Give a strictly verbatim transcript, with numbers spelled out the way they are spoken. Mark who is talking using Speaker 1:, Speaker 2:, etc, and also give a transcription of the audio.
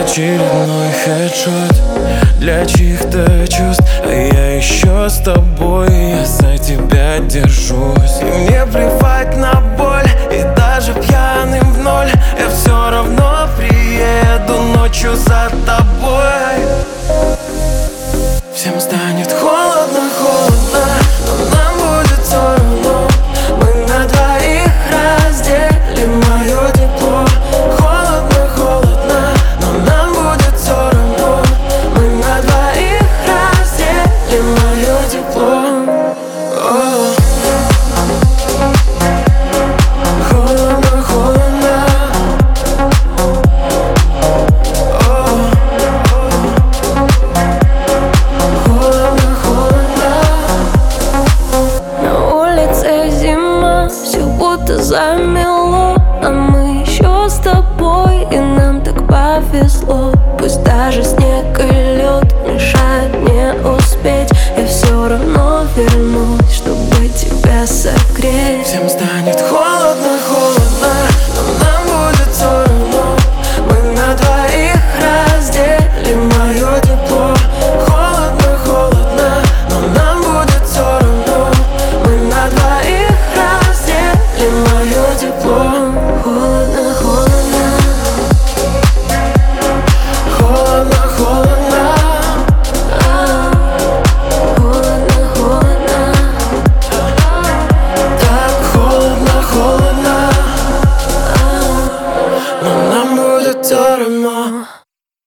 Speaker 1: Очередной хедшот для чьих-то чувств, а я еще с тобой, я за тебя держусь. И мне плевать на боль, и даже пьяным в ноль я все равно приеду ночью за тобой. Всем станет холодно, холодно, но нам будет все равно. Мы на двоих разделим мое тепло. Холодно, холодно, но нам будет все равно. Мы на двоих разделим мое тепло. О-о. Холодно, холодно. О-о. Холодно, холодно.
Speaker 2: На улице зима, все будто замело, а мы еще с тобой, и нам так повезло. Пусть даже с